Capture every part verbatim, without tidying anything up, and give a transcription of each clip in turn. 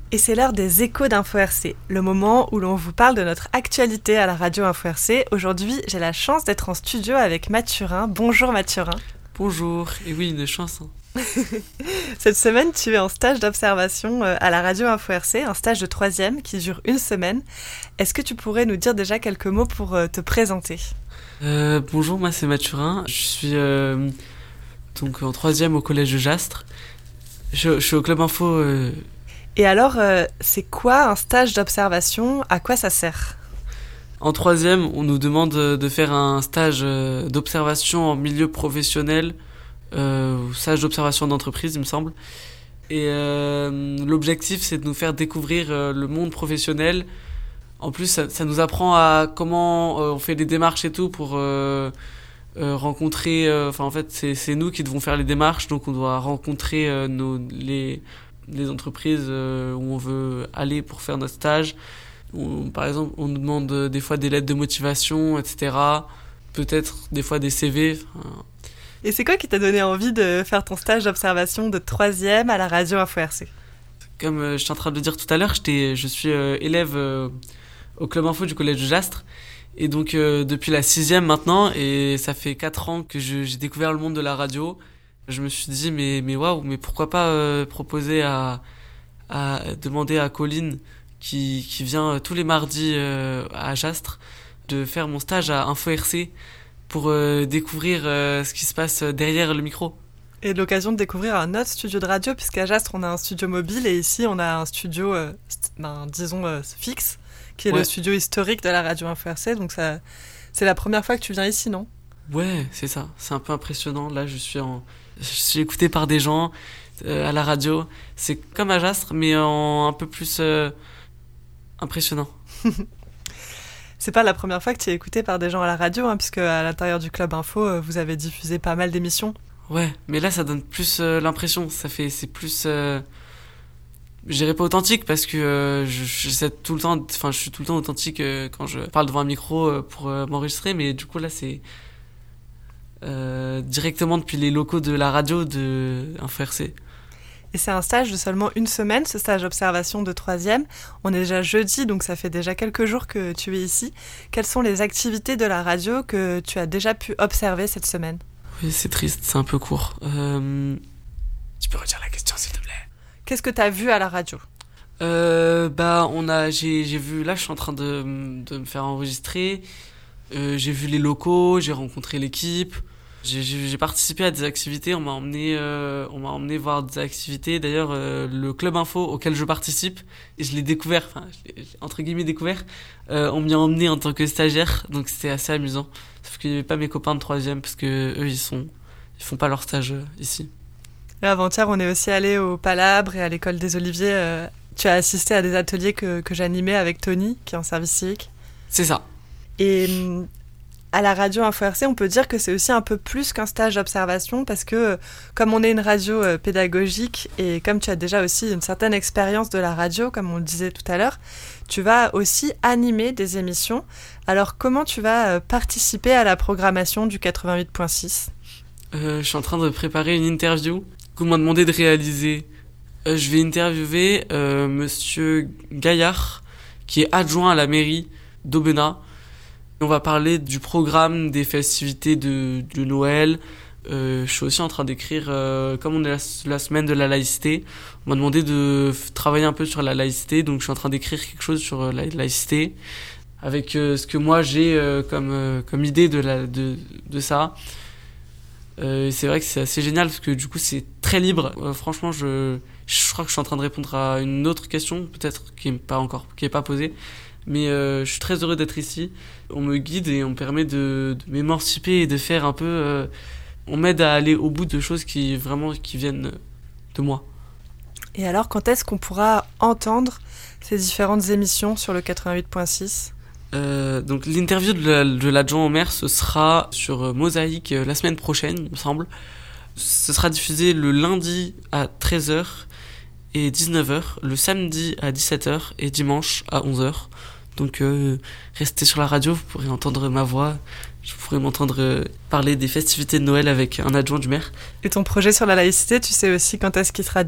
Et c'est l'heure des échos d'Info R C, le moment où l'on vous parle de notre actualité à la radio Info R C. Aujourd'hui, j'ai la chance d'être en studio avec Mathurin. Bonjour Mathurin. Bonjour, et oui, une chance. Hein. Cette semaine, tu es en stage d'observation à la radio Info R C, un stage de troisième qui dure une semaine. Est-ce que tu pourrais nous dire déjà quelques mots pour te présenter ? euh, Bonjour, moi c'est Mathurin. Je suis euh, donc en troisième au collège de Jastres. Je, je suis au club info. Euh... Et alors, euh, c'est quoi un stage d'observation ? À quoi ça sert ? En troisième, on nous demande de faire un stage d'observation en milieu professionnel, euh, stage d'observation d'entreprise, il me semble. Et euh, l'objectif, c'est de nous faire découvrir euh, le monde professionnel. En plus, ça, ça nous apprend à comment euh, on fait des démarches et tout pour euh, euh, rencontrer... Enfin, euh, en fait, c'est, c'est nous qui devons faire les démarches, donc on doit rencontrer euh, nos, les, les entreprises euh, où on veut aller pour faire notre stage. On, par exemple, on nous demande euh, des fois des lettres de motivation, et cetera. Peut-être des fois des C V. Enfin, Et c'est quoi qui t'a donné envie de faire ton stage d'observation de troisième à la radio Info R C ? Comme euh, je suis en train de le dire tout à l'heure, j'étais, je suis euh, élève euh, au club info du collège de Jastres. Et donc euh, depuis la sixième maintenant, et ça fait quatre ans que je, j'ai découvert le monde de la radio. Je me suis dit, mais, mais waouh, mais pourquoi pas euh, proposer à, à demander à Colline, qui, qui vient tous les mardis euh, à Jastres, de faire mon stage à Info R C pour euh, découvrir euh, ce qui se passe derrière le micro. Et l'occasion de découvrir un autre studio de radio, puisqu'à Jastres, on a un studio mobile, et ici, on a un studio, euh, ben, disons, euh, fixe, qui est ouais. le studio historique de la radio Info R C. Donc ça, c'est la première fois que tu viens ici, non ? Ouais, c'est ça. C'est un peu impressionnant. Là, je suis, en... je suis écouté par des gens euh, à la radio. C'est comme à Jastres, mais en un peu plus euh, impressionnant. C'est pas la première fois que tu es écouté par des gens à la radio, hein, puisque à l'intérieur du Club Info, vous avez diffusé pas mal d'émissions. Ouais, mais là, ça donne plus euh, l'impression. Ça fait, c'est plus, euh, je dirais pas authentique parce que euh, je, je sais tout le temps, enfin, je suis tout le temps authentique euh, quand je parle devant un micro euh, pour euh, m'enregistrer, mais du coup là, c'est euh, directement depuis les locaux de la radio de Info R C. Et c'est un stage de seulement une semaine, ce stage d'observation de troisième. On est déjà jeudi, donc ça fait déjà quelques jours que tu es ici. Quelles sont les activités de la radio que tu as déjà pu observer cette semaine ? Oui, c'est triste, c'est un peu court. Euh... Tu peux redire la question, s'il te plaît ? Qu'est-ce que tu as vu à la radio ? euh, Bah, on a, j'ai, j'ai vu, là, je suis en train de, de me faire enregistrer. Euh, j'ai vu les locaux, j'ai rencontré l'équipe. J'ai, j'ai, j'ai participé à des activités, on m'a emmené, euh, on m'a emmené voir des activités. D'ailleurs, euh, le club info auquel je participe, et je l'ai découvert, enfin, je l'ai, entre guillemets découvert, euh, on m'y a emmené en tant que stagiaire, donc c'était assez amusant. Sauf qu'il n'y avait pas mes copains de troisième, parce que eux, ils sont, ils font pas leur stage euh, ici. Et avant-hier, on est aussi allé au Palabre et à l'école des Oliviers. Euh, tu as assisté à des ateliers que, que j'animais avec Tony, qui est en service civique. C'est ça. Et à la radio Info R C, on peut dire que c'est aussi un peu plus qu'un stage d'observation parce que comme on est une radio euh, pédagogique et comme tu as déjà aussi une certaine expérience de la radio, comme on le disait tout à l'heure, tu vas aussi animer des émissions. Alors comment tu vas euh, participer à la programmation du quatre-vingt-huit virgule six ? euh, Je suis en train de préparer une interview qu'on m'a demandé de réaliser. Euh, je vais interviewer euh, Monsieur Gaillard, qui est adjoint à la mairie d'Aubenas. On va parler du programme des festivités de, de Noël. Euh, je suis aussi en train d'écrire, euh, comme on est la, la semaine de la laïcité, on m'a demandé de f- travailler un peu sur la laïcité, donc je suis en train d'écrire quelque chose sur euh, la laïcité, avec euh, ce que moi j'ai euh, comme, euh, comme idée de, la, de, de ça. Euh, c'est vrai que c'est assez génial, parce que du coup c'est très libre. Euh, franchement, je, je crois que je suis en train de répondre à une autre question, peut-être qui n'est pas encore, qui n'est pas posée. Mais euh, je suis très heureux d'être ici. On me guide et on me permet de, de m'émanciper et de faire un peu... Euh, on m'aide à aller au bout de choses qui, vraiment, qui viennent de moi. Et alors, quand est-ce qu'on pourra entendre ces différentes émissions sur le quatre-vingt-huit virgule six ? euh, Donc l'interview de, la, de l'adjoint au maire, ce sera sur Mosaïque euh, la semaine prochaine, il me semble. Ce sera diffusé le lundi à treize heures et dix-neuf heures, le samedi à dix-sept heures et dimanche à onze heures. Donc euh, restez sur la radio, vous pourrez entendre ma voix, je pourrais m'entendre euh, parler des festivités de Noël avec un adjoint du maire. Et ton projet sur la laïcité, tu sais aussi quand est-ce qu'il sera diffusé ?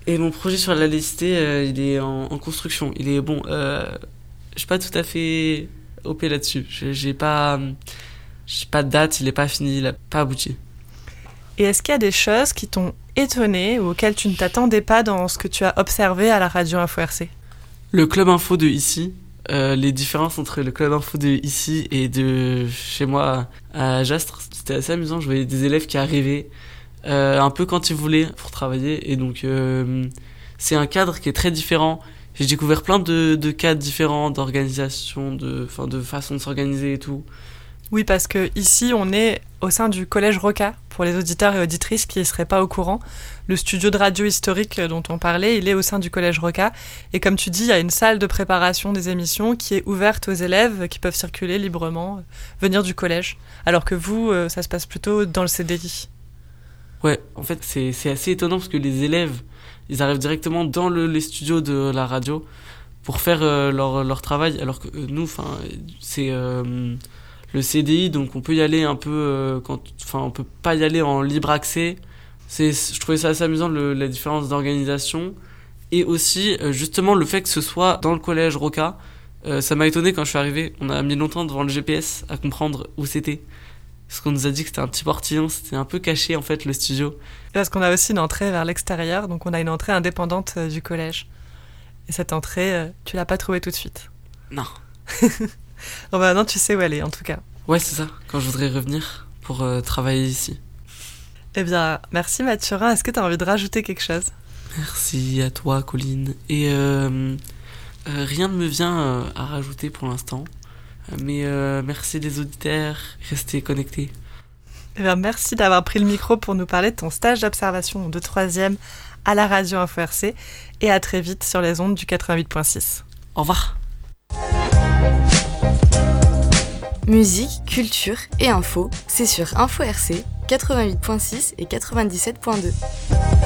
Et mon projet sur la laïcité, euh, il est en, en construction. Il est bon. Euh, je suis pas tout à fait O P là-dessus. J'ai, j'ai pas, j'ai pas de date. Il est pas fini. Il a pas abouti. Et est-ce qu'il y a des choses qui t'ont étonné ou auxquelles tu ne t'attendais pas dans ce que tu as observé à la radio Info R C ? Le club info de ici, euh, les différences entre le club info de ici et de chez moi à Jastres, c'était assez amusant. Je voyais des élèves qui arrivaient euh, un peu quand ils voulaient pour travailler, et donc euh, c'est un cadre qui est très différent. J'ai découvert plein de, de cadres différents, d'organisation, de, enfin, de façon de s'organiser et tout. Oui, parce que ici, on est au sein du Collège Roca, pour les auditeurs et auditrices qui ne seraient pas au courant. Le studio de radio historique dont on parlait, il est au sein du Collège Roca. Et comme tu dis, il y a une salle de préparation des émissions qui est ouverte aux élèves qui peuvent circuler librement, venir du collège. Alors que vous, ça se passe plutôt dans le C D I. Ouais, en fait, c'est, c'est assez étonnant parce que les élèves, ils arrivent directement dans le, les studios de la radio pour faire euh, leur, leur travail. Alors que euh, nous, enfin, c'est... Euh, le C D I, donc on peut y aller un peu euh, quand, enfin on peut pas y aller en libre accès. C'est, je trouvais ça assez amusant, le, la différence d'organisation, et aussi euh, justement le fait que ce soit dans le collège Roca. Euh, ça m'a étonné quand je suis arrivé. On a mis longtemps devant le G P S à comprendre où c'était, parce qu'on nous a dit que c'était un petit portillon, c'était un peu caché en fait le studio. Parce qu'on a aussi une entrée vers l'extérieur, donc on a une entrée indépendante euh, du collège. Et cette entrée, euh, tu l'as pas trouvée tout de suite. Non. Bon bah non, tu sais où elle est en tout cas. Ouais, c'est ça, quand je voudrais revenir pour euh, travailler ici. Eh bien, merci Mathurin. Est-ce que tu as envie de rajouter quelque chose ? Merci à toi, Colline. Et euh, euh, rien ne me vient euh, à rajouter pour l'instant. Mais euh, merci les auditeurs, restez connectés. Eh bien, merci d'avoir pris le micro pour nous parler de ton stage d'observation de troisième à la radio Info R C. Et à très vite sur les ondes du quatre-vingt-huit virgule six. Au revoir. Musique, culture et info, c'est sur Info R C quatre-vingt-huit virgule six et quatre-vingt-dix-sept virgule deux.